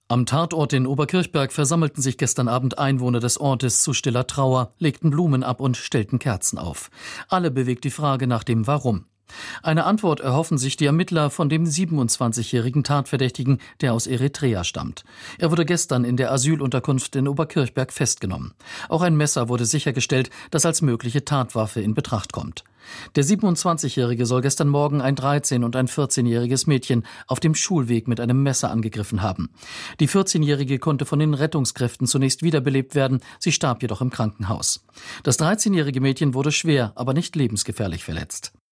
Am Tatort in Oberkirchberg versammelten sich gestern Abend Einwohner des Ortes zu stiller Trauer, legten Blumen ab und stellten Kerzen auf. Alle bewegt die Frage nach dem Warum. Eine Antwort erhoffen sich die Ermittler von dem 27-jährigen Tatverdächtigen, der aus Eritrea stammt. Er wurde gestern in der Asylunterkunft in Oberkirchberg festgenommen. Auch ein Messer wurde sichergestellt, das als mögliche Tatwaffe in Betracht kommt. Der 27-Jährige soll gestern Morgen ein 13- und ein 14-jähriges Mädchen auf dem Schulweg mit einem Messer angegriffen haben. Die 14-Jährige konnte von den Rettungskräften zunächst wiederbelebt werden, sie starb jedoch im Krankenhaus. Das 13-jährige Mädchen wurde schwer, aber nicht lebensgefährlich verletzt.